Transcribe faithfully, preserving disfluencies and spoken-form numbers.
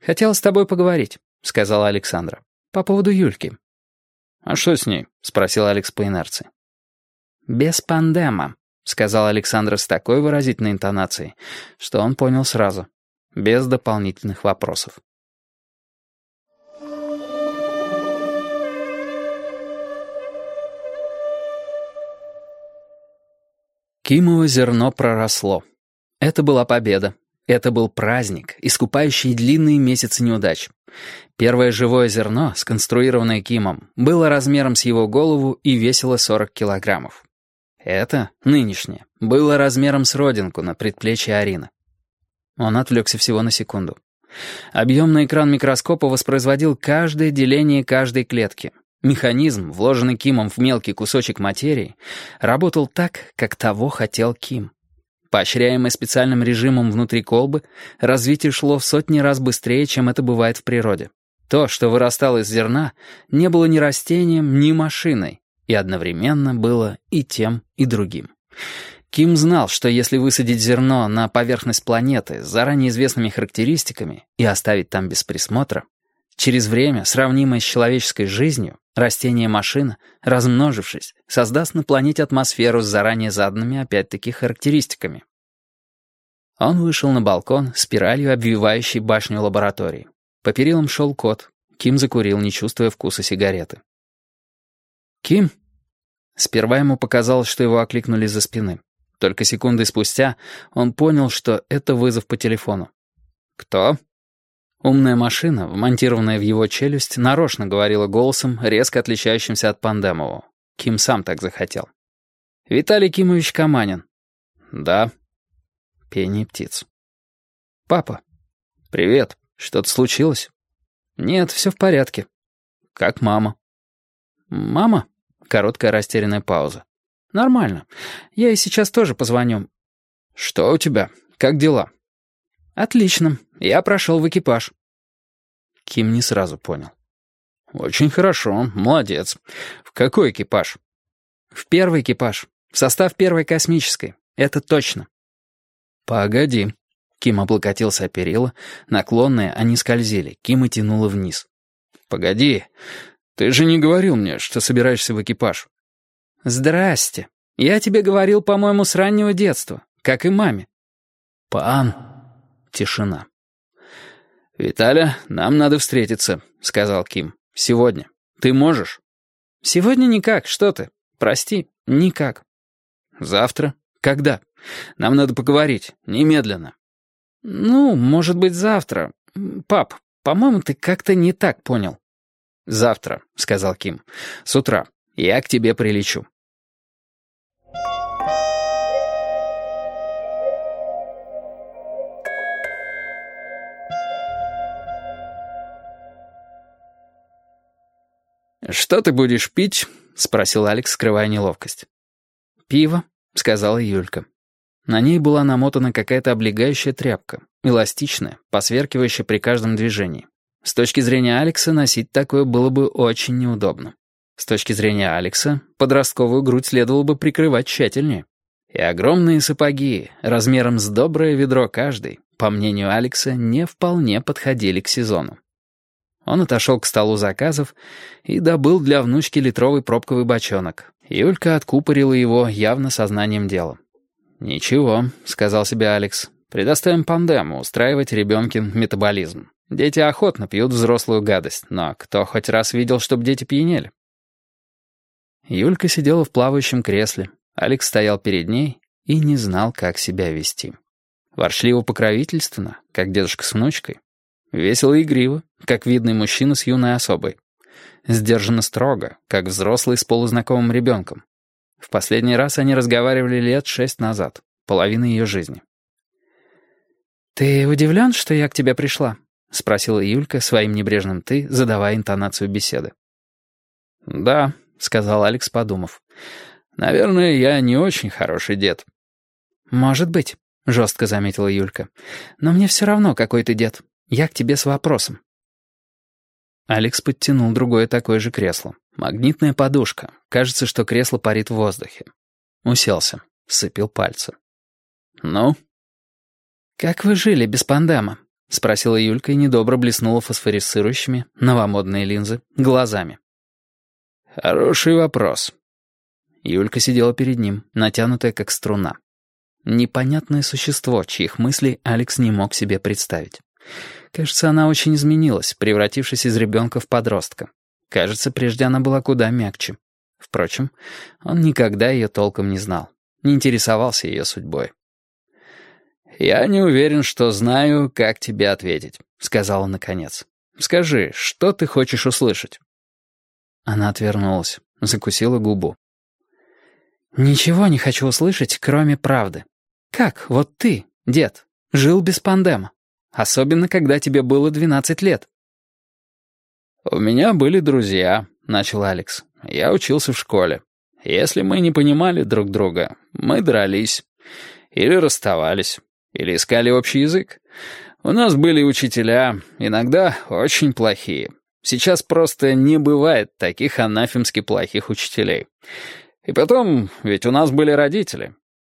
«Хотела с тобой поговорить», — сказала Александра. «По поводу Юльки». «А что с ней?» — спросил Алекс по инерции. «Без пандема», — сказала Александра с такой выразительной интонацией, что он понял сразу, без дополнительных вопросов. Кимово зерно проросло. Это была победа. Это был праздник, искупающий длинные месяцы неудач. Первое живое зерно, сконструированное Кимом, было размером с его голову и весило сорок килограммов. Это, нынешнее, было размером с родинку на предплечье Арины. Он отвлекся всего на секунду. Объемный экран микроскопа воспроизводил каждое деление каждой клетки. Механизм, вложенный Кимом в мелкий кусочек материи, работал так, как того хотел Ким. Поощряемое специальным режимом внутри колбы, развитие шло в сотни раз быстрее, чем это бывает в природе. То, что вырастало из зерна, не было ни растением, ни машиной, и одновременно было и тем, и другим. Ким знал, что если высадить зерно на поверхность планеты с заранее известными характеристиками и оставить там без присмотра, через время, сравнимое с человеческой жизнью, растение-машина, размножившись, создаст на планете атмосферу с заранее заданными опять-таки характеристиками. Он вышел на балкон, спиралью обвивающей башню лаборатории. По перилам шел кот. Ким закурил, не чувствуя вкуса сигареты. «Ким?» Сперва ему показалось, что его окликнули за спины. Только секунды спустя он понял, что это вызов по телефону. «Кто?» Умная машина, вмонтированная в его челюсть, нарочно говорила голосом, резко отличающимся от Пандемового. Ким сам так захотел. «Виталий Кимович Каманин». «Да». Пение птиц. «Папа». «Привет. Что-то случилось?» «Нет, все в порядке». «Как мама?» «Мама?» Короткая растерянная пауза. «Нормально. Я ей сейчас тоже позвоню». «Что у тебя? Как дела?» «Отлично. Я прошел в экипаж». Ким не сразу понял. «Очень хорошо. Молодец. В какой экипаж?» «В первый экипаж. В состав первой космической. Это точно». «Погоди». Ким облокотился о перила. Наклонные они скользили. Кима тянуло вниз. «Погоди. Ты же не говорил мне, что собираешься в экипаж». «Здрасте. Я тебе говорил, по-моему, с раннего детства. Как и маме». «Пан...» Тишина. «Виталя, нам надо встретиться», — сказал Ким. «Сегодня. Ты можешь?» «Сегодня никак. Что ты? Прости, никак». «Завтра? Когда? Нам надо поговорить. Немедленно». «Ну, может быть, завтра. Пап, по-моему, ты как-то не так понял». «Завтра», — сказал Ким. «С утра. Я к тебе прилечу». «Что ты будешь пить?» — спросил Алекс, скрывая неловкость. «Пиво», — сказала Юлька. На ней была намотана какая-то облегающая тряпка, эластичная, посверкивающая при каждом движении. С точки зрения Алекса носить такое было бы очень неудобно. С точки зрения Алекса подростковую грудь следовало бы прикрывать тщательнее. И огромные сапоги, размером с доброе ведро каждый, по мнению Алекса, не вполне подходили к сезону. Он отошел к столу заказов и добыл для внучки литровый пробковый бочонок. Юлька откупорила его явно сознанием дела. «Ничего», — сказал себе Алекс, — «предоставим Пандему устраивать ребенкин метаболизм. Дети охотно пьют взрослую гадость, но кто хоть раз видел, чтобы дети пьянели?» Юлька сидела в плавающем кресле. Алекс стоял перед ней и не знал, как себя вести. Ворчливо-покровительственно, как дедушка с внучкой. Весело и игриво, как видный мужчина с юной особой. Сдержанно строго, как взрослый с полузнакомым ребенком. В последний раз они разговаривали лет шесть назад, половина ее жизни. «Ты удивлен, что я к тебе пришла?» — спросила Юлька своим небрежным «ты», задавая интонацию беседы. «Да», — сказал Алекс, подумав. «Наверное, я не очень хороший дед». «Может быть», — жестко заметила Юлька. «Но мне все равно, какой ты дед. Я к тебе с вопросом». Алекс подтянул другое такое же кресло. Магнитная подушка. Кажется, что кресло парит в воздухе. Уселся, сцепил пальцы. «Ну?» «Как вы жили без Пандема? — спросила Юлька и недобро блеснула фосфорисцирующими, новомодные линзы, глазами. «Хороший вопрос». Юлька сидела перед ним, натянутая как струна. Непонятное существо, чьих мыслей Алекс не мог себе представить. Кажется, она очень изменилась, превратившись из ребенка в подростка. Кажется, прежде она была куда мягче. Впрочем, он никогда ее толком не знал, не интересовался ее судьбой. «Я не уверен, что знаю, как тебе ответить», — сказал он наконец. «Скажи, что ты хочешь услышать?» Она отвернулась, закусила губу. «Ничего не хочу услышать, кроме правды. Как, вот ты, дед, жил без пандема? Особенно, когда тебе было двенадцать лет». «У меня были друзья», — начал Алекс. «Я учился в школе. Если мы не понимали друг друга, мы дрались. Или расставались. Или искали общий язык. У нас были учителя, иногда очень плохие. Сейчас просто не бывает таких анафемски плохих учителей. И потом, ведь у нас были родители.